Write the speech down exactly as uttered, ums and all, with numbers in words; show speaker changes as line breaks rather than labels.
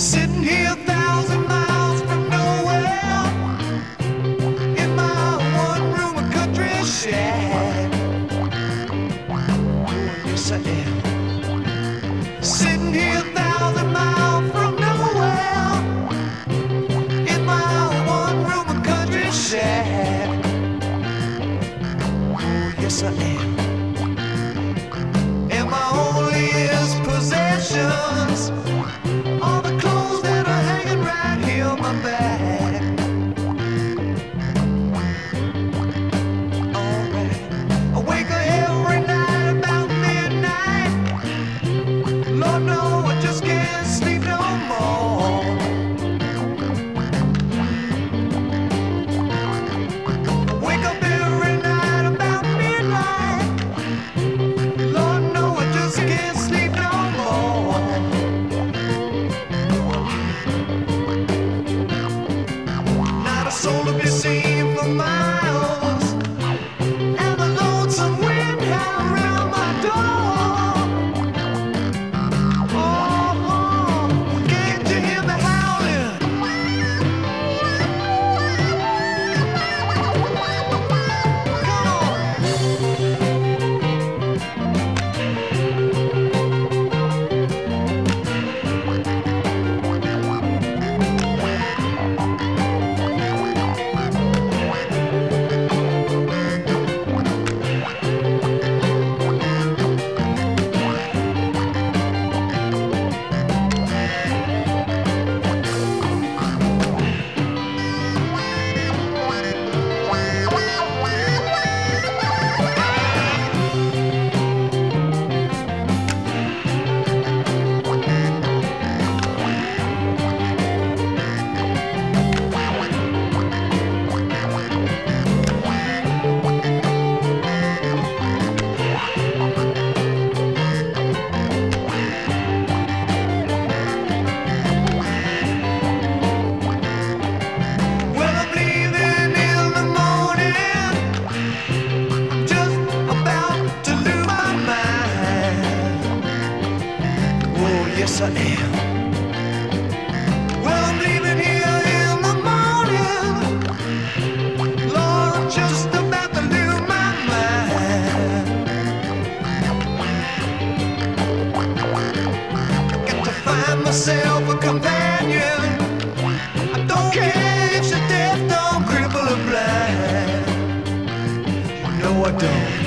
Sitting here a thousand miles from nowhere, in my one-room country shack. Yes, I am. Sitting here a thousand miles from nowhere, in my one-room country shack. Yes, I am. And my only is possessions, all the clothes that are hanging right here on my back. Alright, I wake up every night about midnight. Lord, no, I just can't sleep no more. Wake up every night about midnight. Lord, no, I just can't sleep no more. Not a soul to be seen for miles, and the lonesome wind howling around my door. Oh, oh, can't you hear me howling? Come on. Well, I'm leaving in the morning. I'm just about to lose my mind. Oh, yes, I am. Well, I'm leaving here in the morning. Lord, I'm just about to lose my mind. Got to find myself a companion. I don't care if she's deaf, dumb, crippled, or blind. You know I don't.